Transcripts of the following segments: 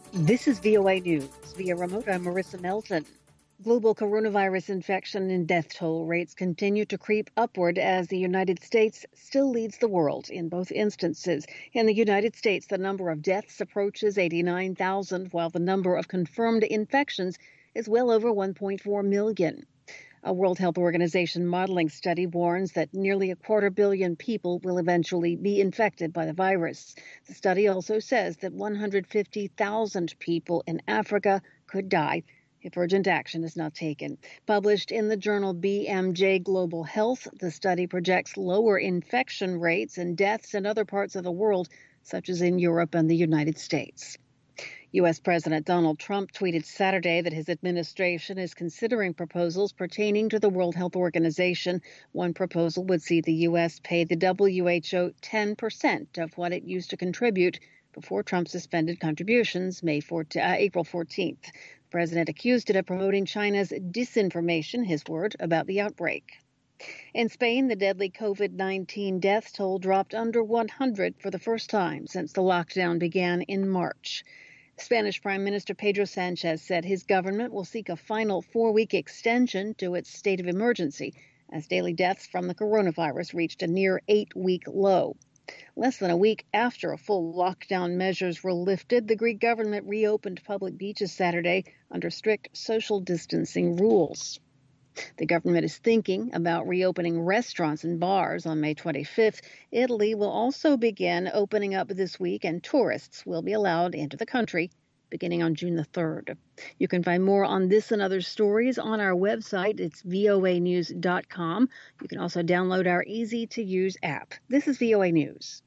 This is VOA News. Via remote, I'm Marissa Melton. Global coronavirus infection and death toll rates continue to creep upward as the United States still leads the world in both instances. In the United States, the number of deaths approaches 89,000, while the number of confirmed infections is well over 1.4 million. A World Health Organization modeling study warns that nearly 250 million people will eventually be infected by the virus. The study also says that 150,000 people in Africa could die if urgent action is not taken. Published in the journal BMJ Global Health, the study projects lower infection rates and deaths in other parts of the world, such as in Europe and the United States. U.S. President Donald Trump tweeted Saturday that his administration is considering proposals pertaining to the World Health Organization. One proposal would see the U.S. pay the WHO 10% of what it used to contribute before Trump suspended contributions April 14th. The president accused it of promoting China's disinformation, his word, about the outbreak. In Spain, the deadly COVID-19 death toll dropped under 100 for the first time since the lockdown began in March. Spanish Prime Minister Pedro Sanchez said his government will seek a final 4-week extension to its state of emergency as daily deaths from the coronavirus reached a near 8-week low. Less than a week after full lockdown measures were lifted, the Greek government reopened public beaches Saturday under strict social distancing rules. The government is thinking about reopening restaurants and bars on May 25th. Italy will also begin opening up this week, and tourists will be allowed into the country beginning on June the 3rd. You can find more on this and other stories on our website. It's voanews.com. You can also download our easy-to-use app. This is VOA News.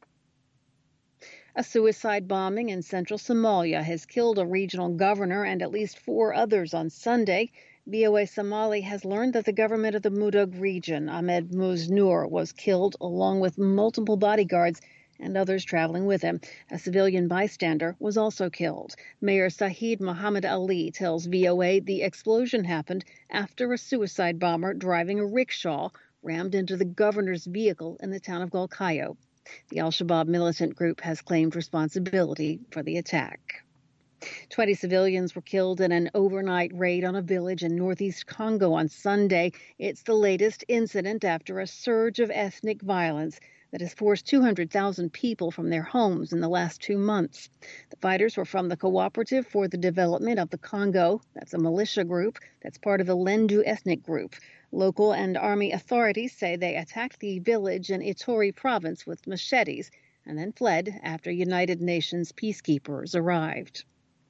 A suicide bombing in central Somalia has killed a regional governor and at least 4 others on Sunday. VOA Somali has learned that the government of the Mudug region, Ahmed Muznur, was killed along with multiple bodyguards and others traveling with him. A civilian bystander was also killed. Mayor Sahid Mohammed Ali tells VOA the explosion happened after a suicide bomber driving a rickshaw rammed into the governor's vehicle in the town of Galkayo. The al-Shabaab militant group has claimed responsibility for the attack. 20 civilians were killed in an overnight raid on a village in northeast Congo on Sunday. It's the latest incident after a surge of ethnic violence that has forced 200,000 people from their homes in the last 2 months. The fighters were from the Cooperative for the Development of the Congo. That's a militia group that's part of the Lendu ethnic group. Local and army authorities say they attacked the village in Ituri province with machetes and then fled after United Nations peacekeepers arrived.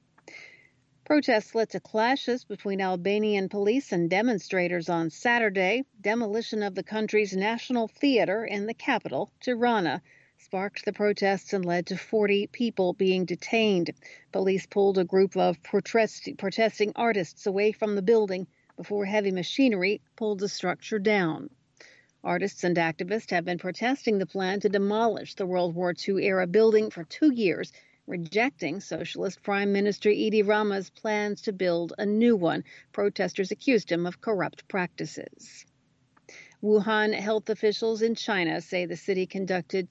Protests led to clashes between Albanian police and demonstrators on Saturday. Demolition of the country's national theater in the capital, Tirana, sparked the protests and led to 40 people being detained. Police pulled a group of protesting artists away from the building before heavy machinery pulled the structure down. Artists and activists have been protesting the plan to demolish the World War II-era building for 2 years, rejecting Socialist Prime Minister Edi Rama's plans to build a new one. Protesters accused him of corrupt practices. Wuhan health officials in China say the city conducted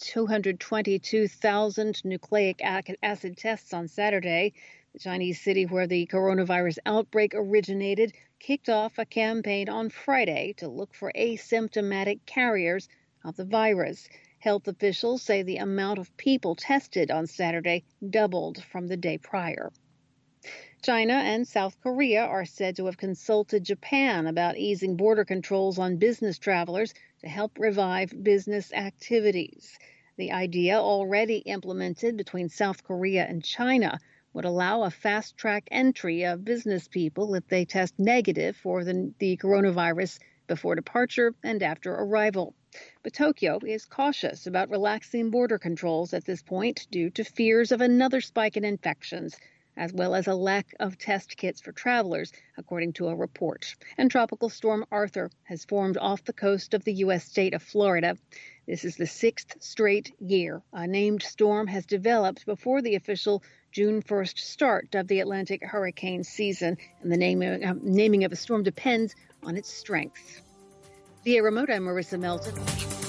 222,000 nucleic acid tests on Saturday. The Chinese city where the coronavirus outbreak originated kicked off a campaign on Friday to look for asymptomatic carriers of the virus. Health officials say the amount of people tested on Saturday doubled from the day prior. China and South Korea are said to have consulted Japan about easing border controls on business travelers to help revive business activities. The idea, already implemented between South Korea and China, would allow a fast-track entry of business people if they test negative for the coronavirus before departure and after arrival. But Tokyo is cautious about relaxing border controls at this point due to fears of another spike in infections, as well as a lack of test kits for travelers, according to a report. And Tropical Storm Arthur has formed off the coast of the U.S. state of Florida. This is the 6th straight year a named storm has developed before the official June 1st start of the Atlantic hurricane season, and the naming of a storm depends on its strength. Via remote, I'm Marissa Melton.